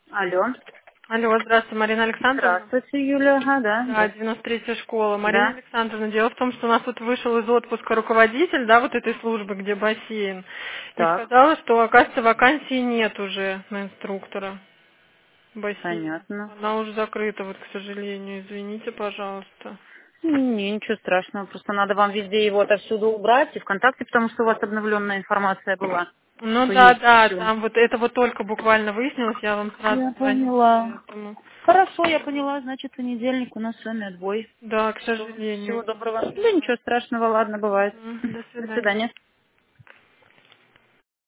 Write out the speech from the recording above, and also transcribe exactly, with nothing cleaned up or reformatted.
Алло. Алло, здравствуйте, Марина Александровна. Здравствуйте, Юля. Ага, да, Да, да. девяносто третья школа. Марина Да, Александровна, дело в том, что у нас тут вышел из отпуска руководитель, да, вот этой службы, где бассейн, и так, сказала, что, оказывается, вакансии нет уже на инструктора бассейна. понятно. Она уже закрыта, вот, к сожалению. Извините, пожалуйста. Не, ничего страшного. Просто надо вам везде его отовсюду убрать и ВКонтакте, потому что у вас обновленная информация была, Ну что да, есть да, все. там вот это вот только буквально выяснилось, я вам сразу Я звоню, поняла. поэтому. Хорошо, я поняла. Значит, понедельник у нас с вами отбой. Да, к Все, сожалению. всего доброго. Да Да. ничего страшного, ладно, бывает. Мгм, До До свидания. свидания.